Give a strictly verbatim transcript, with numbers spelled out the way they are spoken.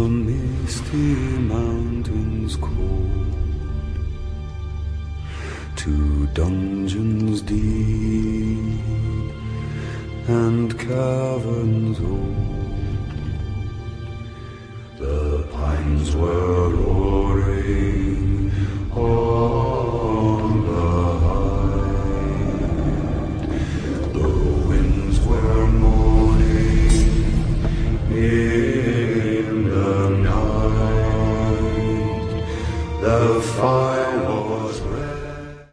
misty mountains cold, to dungeons deep and caverns old. The pines were roaring